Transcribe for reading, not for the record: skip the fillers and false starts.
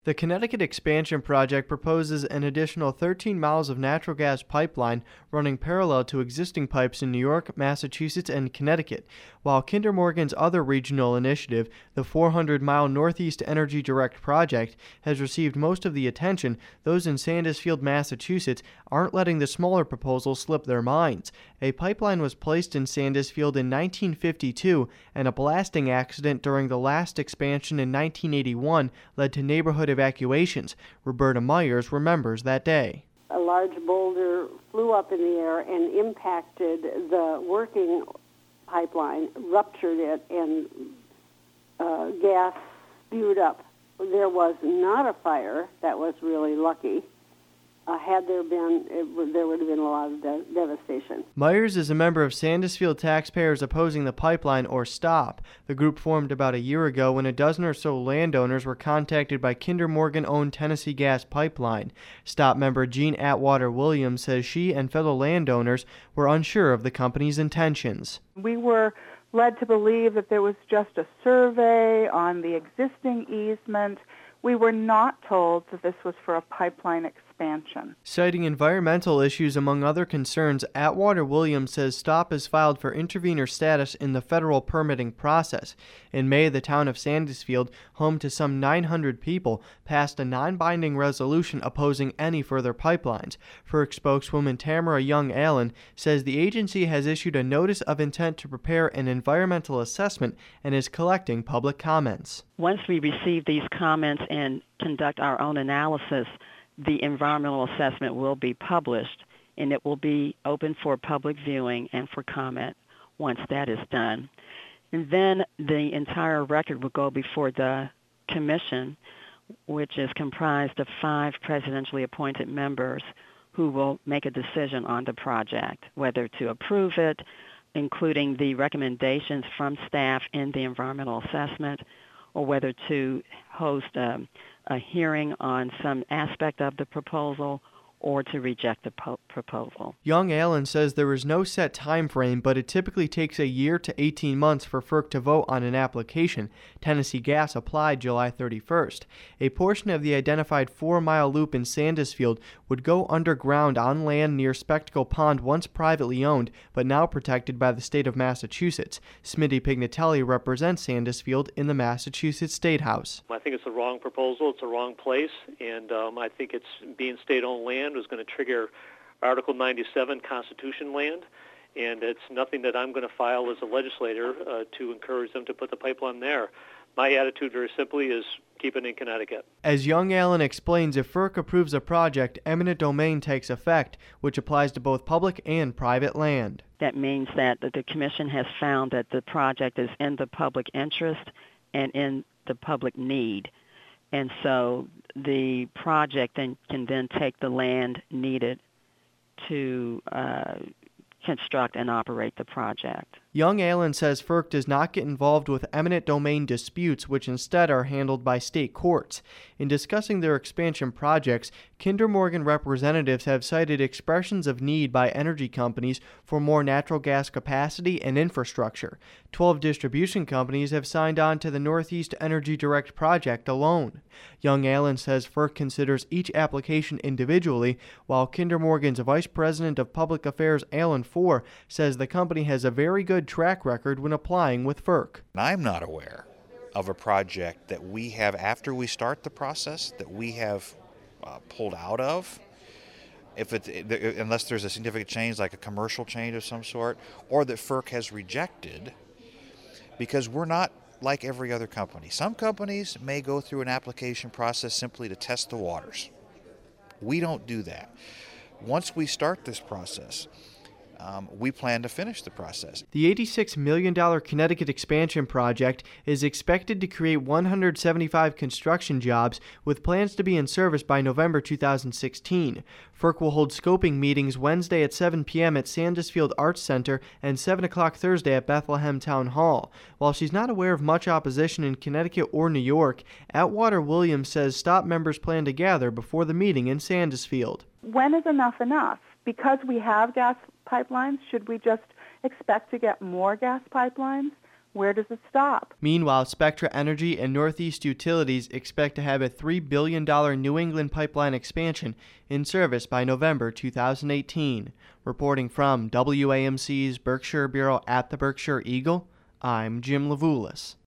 The Connecticut Expansion Project proposes an additional 13 miles of natural gas pipeline running parallel to existing pipes in New York, Massachusetts, and Connecticut, while Kinder Morgan's other regional initiative, the 400-mile Northeast Energy Direct project, has received most of the attention. Those in Sandusfield, Massachusetts, aren't letting the smaller proposal slip their minds. A pipeline was placed in Sandusfield in 1952, and a blasting accident during the last expansion in 1981 led to neighborhood evacuations. Roberta Myers remembers that day. A large boulder flew up in the air and impacted the working pipeline, ruptured it, and gas spewed up. There was not a fire. That was really lucky. Had there been, there would have been a lot of devastation. Myers is a member of Sandusfield Taxpayers Opposing the Pipeline, or STOP. The group formed about a year ago when a dozen or so landowners were contacted by Kinder Morgan-owned Tennessee Gas Pipeline. STOP member Jean Atwater Williams says she and fellow landowners were unsure of the company's intentions. We were led to believe that there was just a survey on the existing easement. We were not told that this was for a pipeline expansion. Citing environmental issues among other concerns, Atwater Williams says STOP has filed for intervenor status in the federal permitting process. In May, the town of Sandusfield, home to some 900 people, passed a non-binding resolution opposing any further pipelines. FERC spokeswoman Tamara Young-Allen says the agency has issued a notice of intent to prepare an environmental assessment and is collecting public comments. Once we receive these comments and conduct our own analysis, the environmental assessment will be published, and it will be open for public viewing and for comment once that is done. And then the entire record will go before the commission, which is comprised of 5 presidentially appointed members who will make a decision on the project, whether to approve it, including the recommendations from staff in the environmental assessment, or whether to host a hearing on some aspect of the proposal or to reject the proposal. Young-Allen says there is no set time frame, but it typically takes a year to 18 months for FERC to vote on an application. Tennessee Gas applied July 31st. A portion of the identified 4-mile loop in Sandusfield would go underground on land near Spectacle Pond, once privately owned, but now protected by the state of Massachusetts. Smitty Pignatelli represents Sandusfield in the Massachusetts State House. I think it's the wrong proposal. It's the wrong place, and I think it's being state-owned land was going to trigger Article 97 Constitution land, and it's nothing that I'm going to file as a legislator to encourage them to put the pipeline there. My attitude, very simply, is keep it in Connecticut. As Young-Allen explains, if FERC approves a project, eminent domain takes effect, which applies to both public and private land. That means that the Commission has found that the project is in the public interest and in the public need. And so the project then can take the land needed to construct and operate the project. Young-Allen says FERC does not get involved with eminent domain disputes, which instead are handled by state courts. In discussing their expansion projects, Kinder Morgan representatives have cited expressions of need by energy companies for more natural gas capacity and infrastructure. 12 distribution companies have signed on to the Northeast Energy Direct project alone. Young-Allen says FERC considers each application individually, while Kinder Morgan's Vice President of Public Affairs, Alan Four, says the company has a very good track record when applying with FERC. I'm not aware of a project that we have, after we start the process, that we have pulled out of, unless there's a significant change, like a commercial change of some sort, or that FERC has rejected, because we're not like every other company. Some companies may go through an application process simply to test the waters. We don't do that. Once we start this process, we plan to finish the process. The $86 million Connecticut expansion project is expected to create 175 construction jobs, with plans to be in service by November 2016. FERC will hold scoping meetings Wednesday at 7 p.m. at Sandusfield Arts Center and 7 o'clock Thursday at Bethlehem Town Hall. While she's not aware of much opposition in Connecticut or New York, Atwater Williams says STOP members plan to gather before the meeting in Sandusfield. When is enough enough? Because we have gas pipelines, should we just expect to get more gas pipelines? where does it stop? Meanwhile, Spectra Energy and Northeast Utilities expect to have a $3 billion New England pipeline expansion in service by November 2018. Reporting from WAMC's Berkshire Bureau at the Berkshire Eagle, I'm Jim Levulis.